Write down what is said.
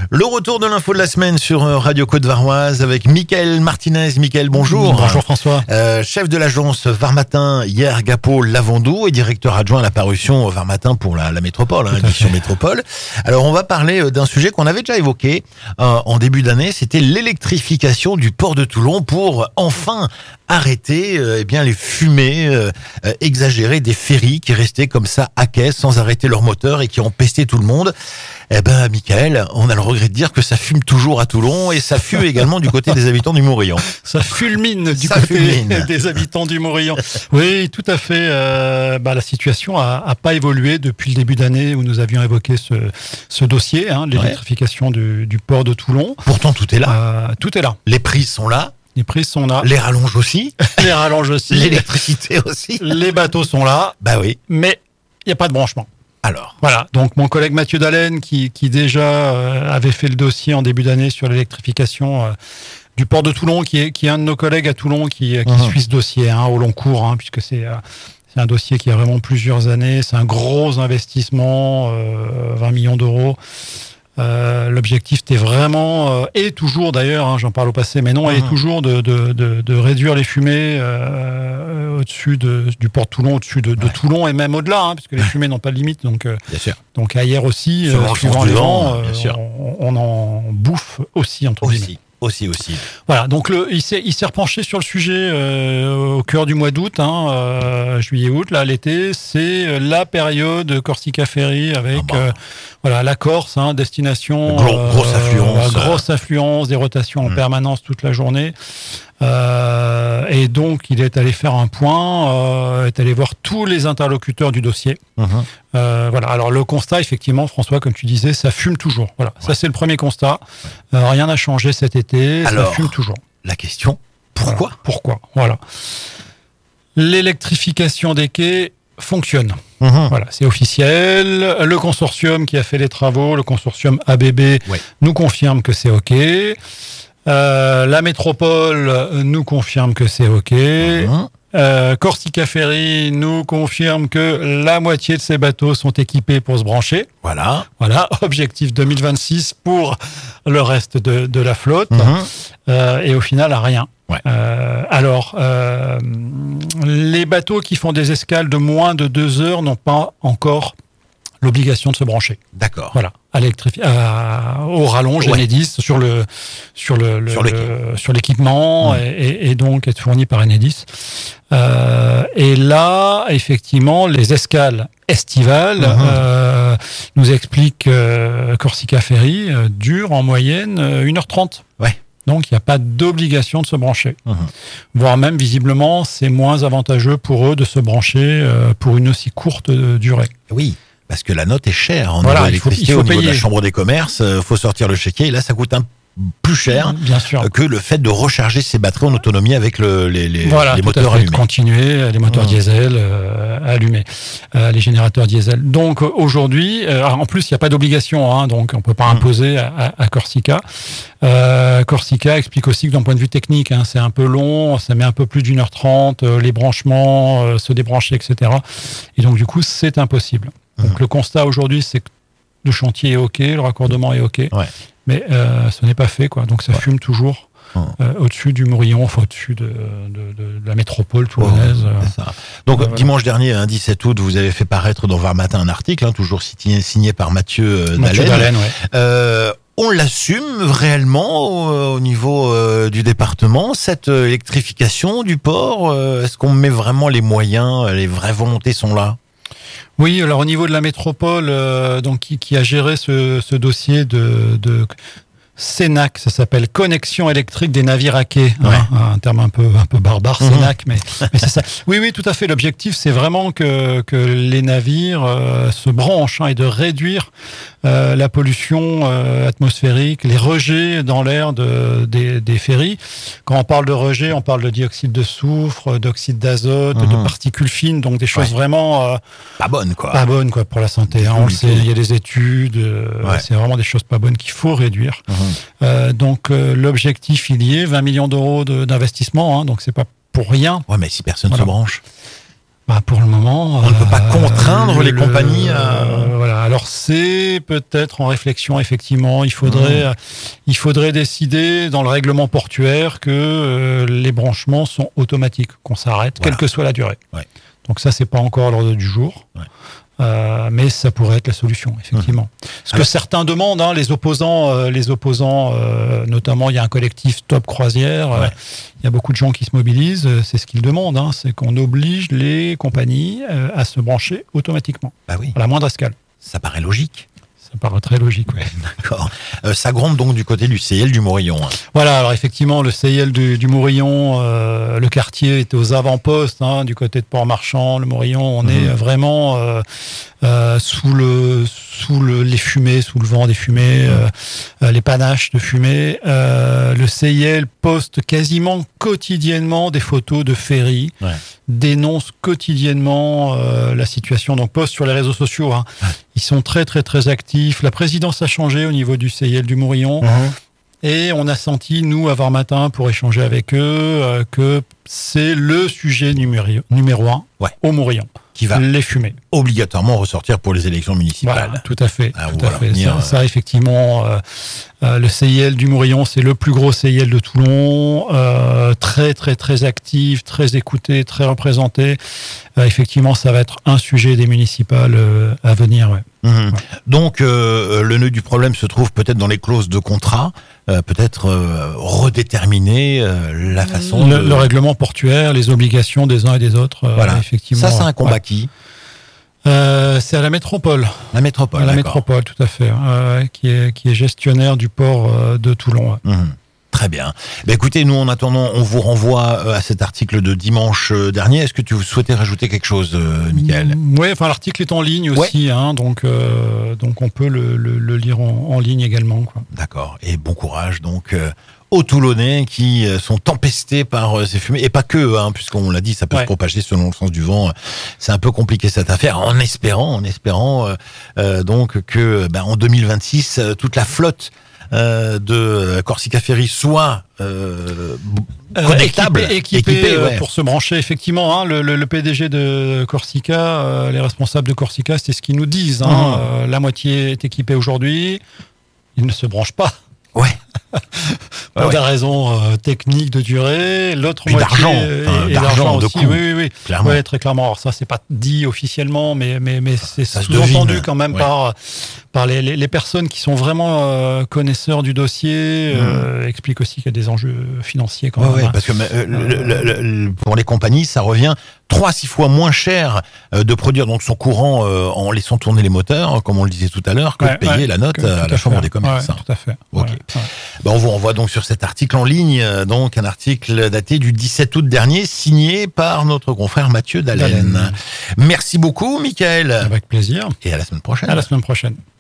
Le retour de l'info de la semaine sur Radio Côte-Varoise avec Mickaël Martinez. Mickaël, bonjour. Bonjour François. Chef de l'agence Var-Matin, hier Gapo Lavandou et directeur adjoint à la parution Var-Matin pour la métropole, édition métropole. Alors on va parler d'un sujet qu'on avait déjà évoqué en début d'année, c'était l'électrification du port de Toulon pour enfin arrêter les fumées exagérées des ferries qui restaient comme ça à quai sans arrêter leur moteur et qui ont pesté tout le monde. Mickaël, on a le regret de dire que ça fume toujours à Toulon et ça fume également du côté des habitants du Morillon. Ça fulmine du côté des habitants du Morillon. Oui, tout à fait. La situation a pas évolué depuis le début d'année où nous avions évoqué ce dossier, l'électrification du port de Toulon. Pourtant, tout est là. Tout est là. Les prises sont là. Les prises sont là. Les rallonges aussi. Les rallonges aussi. L'électricité aussi. Les bateaux sont là. Bah oui. Mais il n'y a pas de branchement. Alors. Voilà. Donc, mon collègue Mathieu Dallène, qui déjà avait fait le dossier en début d'année sur l'électrification du port de Toulon, qui est un de nos collègues à Toulon qui suit ce dossier au long cours, puisque c'est un dossier qui a vraiment plusieurs années. C'est un gros investissement, 20 millions d'euros. L'objectif était vraiment, et toujours d'ailleurs, j'en parle au passé, mais non, et toujours de réduire les fumées au-dessus du port de Toulon, au-dessus de Toulon et même au-delà, puisque les fumées n'ont pas de limite. Donc, bien sûr. Donc ailleurs aussi, suivant les vents, on en bouffe aussi, entre guillemets. Aussi. Voilà, donc il s'est repenché sur le sujet au cœur du mois d'août, juillet-août, là, l'été, c'est la période Corsica Ferry avec la Corse, destination grosse affluence, des rotations en permanence toute la journée. Et donc il est allé faire un point, est allé voir tous les interlocuteurs du dossier. Alors le constat, effectivement, François, comme tu disais, ça fume toujours. Voilà, ça c'est le premier constat. Rien n'a changé cet été, ça fume toujours. La question, pourquoi ? Voilà. L'électrification des quais fonctionne. Voilà, c'est officiel. Le consortium qui a fait les travaux, le consortium ABB, nous confirme que c'est OK. La métropole nous confirme que c'est OK. Corsica Ferry nous confirme que la moitié de ces bateaux sont équipés pour se brancher. Voilà, objectif 2026 pour le reste de la flotte. Et au final, rien. Les bateaux qui font des escales de moins de 2 heures n'ont pas encore l'obligation de se brancher. D'accord. Voilà, au rallonge Enedis sur l'équipement et donc être fourni par Enedis. Et là, effectivement, les escales estivales nous expliquent Corsica Ferry dure en moyenne 1h30. Donc, il n'y a pas d'obligation de se brancher. Voire même, visiblement, c'est moins avantageux pour eux de se brancher pour une aussi courte durée. Oui. Parce que la note est chère en niveau d'électricité, au niveau de la Chambre des commerces, faut sortir le chéquier et là ça coûte plus cher que le fait de recharger ses batteries en autonomie avec les moteurs allumés. Continuer, les moteurs diesel allumés, les générateurs diesel. Donc aujourd'hui, en plus il n'y a pas d'obligation, donc on ne peut pas imposer à Corsica. Corsica explique aussi que d'un point de vue technique, c'est un peu long, ça met un peu plus d'1h30, les branchements, se débrancher, etc. Et donc du coup c'est impossible. Donc le constat aujourd'hui, c'est que le chantier est OK, le raccordement est OK, mais ce n'est pas fait, donc ça fume toujours au-dessus du Morillon, au-dessus de la métropole toulonnaise. Donc dimanche dernier, 17 août, vous avez fait paraître dans Var-Matin un article, toujours signé par Mathieu Dallène. On l'assume réellement au niveau du département, cette électrification du port. Est-ce qu'on met vraiment les moyens, les vraies volontés sont là ? Oui, alors au niveau de la métropole, qui a géré ce dossier de CENAC, ça s'appelle Connexion électrique des navires à quai, un terme un peu barbare, CENAC, mais c'est ça. Oui, tout à fait. L'objectif, c'est vraiment que les navires se branchent et de réduire la pollution atmosphérique, les rejets dans l'air des ferries. Quand on parle de rejets, on parle de dioxyde de soufre, d'oxyde d'azote, de particules fines, donc des choses vraiment pas bonnes, quoi. Pas bonnes, quoi, pour la santé. On le sait, il y a des études, c'est vraiment des choses pas bonnes qu'il faut réduire. Donc l'objectif, il y est 20 millions d'euros d'investissement, donc c'est pas pour rien. Ouais, mais si personne se branche. Pour le moment, on ne peut pas contraindre les compagnies à Alors c'est peut-être en réflexion, effectivement. Il faudrait décider dans le règlement portuaire que les branchements sont automatiques, qu'on s'arrête, quelle que soit la durée. Ouais. Donc ça, c'est pas encore à l'ordre du jour. Ouais. Mais ça pourrait être la solution, effectivement. Ce que certains demandent, hein, les opposants, notamment il y a un collectif Top Croisière, il y a beaucoup de gens qui se mobilisent, c'est ce qu'ils demandent, hein, c'est qu'on oblige les compagnies à se brancher automatiquement, à la moindre escale. Ça paraît logique. Ça paraît très logique, oui. D'accord. Ça gronde donc du côté du CIL du Morillon. Hein. Voilà, alors effectivement, le CIL du Morillon, le quartier est aux avant-postes, hein, du côté de Port-Marchand, le Morillon, on est vraiment sous les fumées, sous le vent des fumées, les panaches de fumée. Le CIL poste quasiment quotidiennement des photos de ferry, dénonce quotidiennement la situation, donc poste sur les réseaux sociaux. Hein. Ils sont très très très actifs. La présidence a changé au niveau du CIL du Morillon. Et on a senti, nous, à Varmatin, pour échanger avec eux, que c'est le sujet numéro 1 au Morillon. Qui va les fumées. Obligatoirement ressortir pour les élections municipales. Voilà, tout à fait. Tout à fait. Ça, effectivement, le CIL du Morillon, c'est le plus gros CIL de Toulon, très très très actif, très écouté, très représenté. Effectivement, ça va être un sujet des municipales à venir. Donc, le nœud du problème se trouve peut-être dans les clauses de contrat, peut-être redéterminer la façon le règlement portuaire, les obligations des uns et des autres. Effectivement. Ça, c'est un combat qui c'est à la métropole. La métropole, la métropole, tout à fait, qui est gestionnaire du port de Toulon. Très bien. Écoutez, nous, en attendant, on vous renvoie à cet article de dimanche dernier. Est-ce que tu souhaitais rajouter quelque chose, Michael ? Oui, enfin, l'article est en ligne aussi, hein, donc on peut le lire en ligne également. Quoi. D'accord. Et bon courage, donc, aux Toulonnais qui sont tempestés par ces fumées. Et pas que, hein, puisqu'on l'a dit, ça peut se propager selon le sens du vent. C'est un peu compliqué cette affaire, en espérant donc que en 2026, toute la flotte de Corsica Ferry soit connectable, équipé pour se brancher. Effectivement, hein, le PDG de Corsica, les responsables de Corsica, c'est ce qu'ils nous disent. Hein, la moitié est équipée aujourd'hui, ils ne se branchent pas. Pour des raisons techniques de durée, l'autre puis moitié d'argent aussi. Coût. Oui, clairement. Oui, très clairement. Alors ça, c'est pas dit officiellement, mais c'est sous-entendu quand même par les personnes qui sont vraiment connaisseurs du dossier. Explique aussi qu'il y a des enjeux financiers quand même. Parce que pour les compagnies, ça revient 3-6 fois moins cher de produire donc son courant en laissant tourner les moteurs, comme on le disait tout à l'heure, que de payer la note à la Chambre des commerces. Tout à fait. Okay. On vous renvoie donc sur cet article en ligne, donc un article daté du 17 août dernier, signé par notre confrère Mathieu Dallène. Merci beaucoup, Michael. Avec plaisir. Et à la semaine prochaine. À la semaine prochaine.